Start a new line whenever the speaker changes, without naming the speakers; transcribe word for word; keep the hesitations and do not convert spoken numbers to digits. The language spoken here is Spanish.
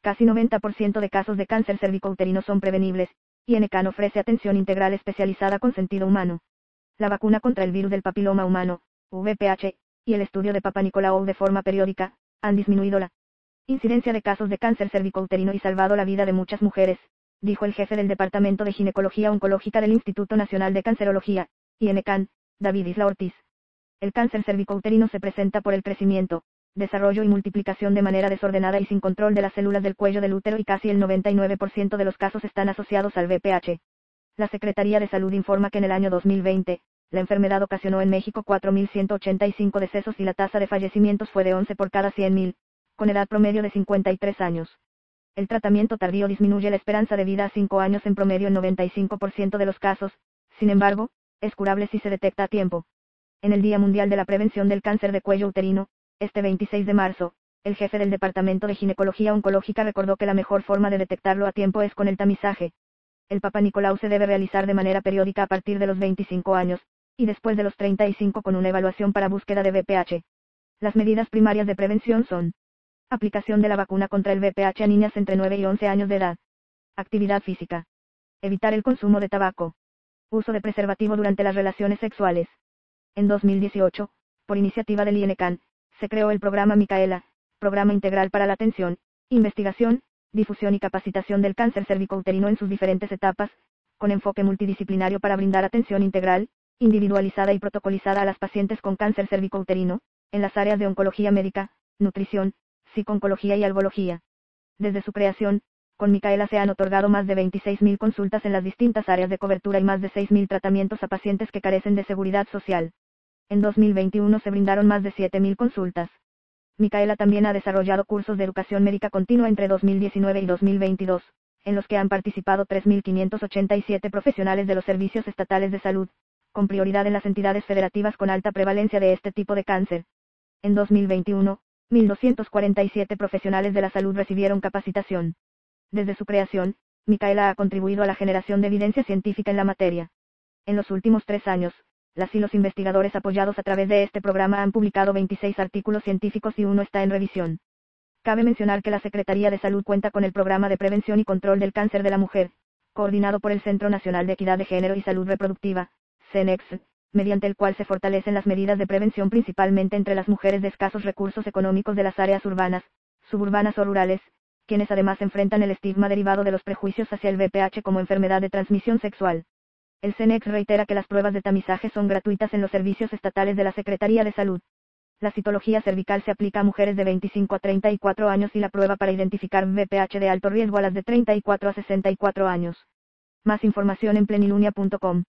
Casi noventa por ciento de casos de cáncer cervicouterino son prevenibles, y N C A N ofrece atención integral especializada con sentido humano. La vacuna contra el virus del papiloma humano, V P H, y el estudio de Papa Nicolau de forma periódica, han disminuido la incidencia de casos de cáncer cervicouterino y salvado la vida de muchas mujeres, dijo el jefe del Departamento de Ginecología Oncológica del Instituto Nacional de Cancerología, I N C A N, David Isla Ortiz. El cáncer cervicouterino se presenta por el crecimiento, desarrollo y multiplicación de manera desordenada y sin control de las células del cuello del útero y casi el noventa y nueve por ciento de los casos están asociados al V P H. La Secretaría de Salud informa que en el año dos mil veinte, la enfermedad ocasionó en México cuatro mil ciento ochenta y cinco decesos y la tasa de fallecimientos fue de once por cada cien mil, con edad promedio de cincuenta y tres años. El tratamiento tardío disminuye la esperanza de vida a cinco años en promedio en noventa y cinco por ciento de los casos, sin embargo, es curable si se detecta a tiempo. En el Día Mundial de la Prevención del Cáncer de Cuello Uterino, este veintiséis de marzo, el jefe del Departamento de Ginecología Oncológica recordó que la mejor forma de detectarlo a tiempo es con el tamizaje. El Papa Nicolau se debe realizar de manera periódica a partir de los veinticinco años, y después de los treinta y cinco con una evaluación para búsqueda de V P H. Las medidas primarias de prevención son: aplicación de la vacuna contra el V P H a niñas entre nueve y once años de edad. Actividad física. Evitar el consumo de tabaco. Uso de preservativo durante las relaciones sexuales. En dos mil dieciocho, por iniciativa del I N C A N, se creó el programa Micaela, programa integral para la atención, investigación, difusión y capacitación del cáncer cervicouterino en sus diferentes etapas, con enfoque multidisciplinario para brindar atención integral, individualizada y protocolizada a las pacientes con cáncer cervicouterino, en las áreas de oncología médica, nutrición, psicooncología y algología. Desde su creación, con Micaela se han otorgado más de veintiséis mil consultas en las distintas áreas de cobertura y más de seis mil tratamientos a pacientes que carecen de seguridad social. En dos mil veintiuno se brindaron más de siete mil consultas. Micaela también ha desarrollado cursos de educación médica continua entre dos mil diecinueve y dos mil veintidós, en los que han participado tres mil quinientos ochenta y siete profesionales de los servicios estatales de salud, con prioridad en las entidades federativas con alta prevalencia de este tipo de cáncer. En dos mil veintiuno, mil doscientos cuarenta y siete profesionales de la salud recibieron capacitación. Desde su creación, Micaela ha contribuido a la generación de evidencia científica en la materia. En los últimos tres años, las y los investigadores apoyados a través de este programa han publicado veintiséis artículos científicos y uno está en revisión. Cabe mencionar que la Secretaría de Salud cuenta con el Programa de Prevención y Control del Cáncer de la Mujer, coordinado por el Centro Nacional de Equidad de Género y Salud Reproductiva, CENEX, mediante el cual se fortalecen las medidas de prevención principalmente entre las mujeres de escasos recursos económicos de las áreas urbanas, suburbanas o rurales, quienes además enfrentan el estigma derivado de los prejuicios hacia el V P H como enfermedad de transmisión sexual. El CENEX reitera que las pruebas de tamizaje son gratuitas en los servicios estatales de la Secretaría de Salud. La citología cervical se aplica a mujeres de veinticinco a treinta y cuatro años y la prueba para identificar V P H de alto riesgo a las de treinta y cuatro a sesenta y cuatro años. Más información en plenilunia punto com.